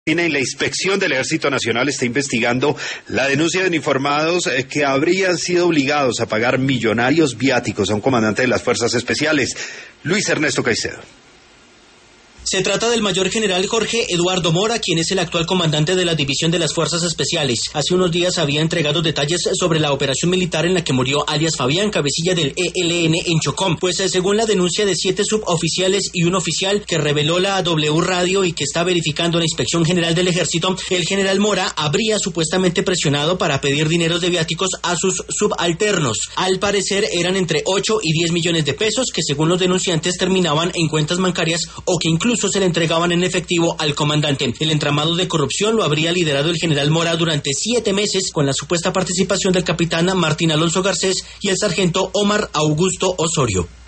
Y la Inspección del Ejército Nacional está investigando la denuncia de uniformados que habrían sido obligados a pagar millonarios viáticos a un comandante de las Fuerzas Especiales, Luis Ernesto Caicedo. Se trata del mayor general Jorge Eduardo Mora, quien es el actual comandante de la División de las Fuerzas Especiales. Hace unos días había entregado detalles sobre la operación militar en la que murió alias Fabián, cabecilla del ELN en Chocó. Pues según la denuncia de 7 suboficiales y un oficial que reveló la W Radio y que está verificando la Inspección General del Ejército, el general Mora habría supuestamente presionado para pedir dineros de viáticos a sus subalternos. Al parecer eran entre 8 y 10 millones de pesos que según los denunciantes terminaban en cuentas bancarias o que incluso se le entregaban en efectivo al comandante. El entramado de corrupción lo habría liderado el general Mora durante 7 meses con la supuesta participación del capitán Martín Alonso Garcés y el sargento Omar Augusto Osorio.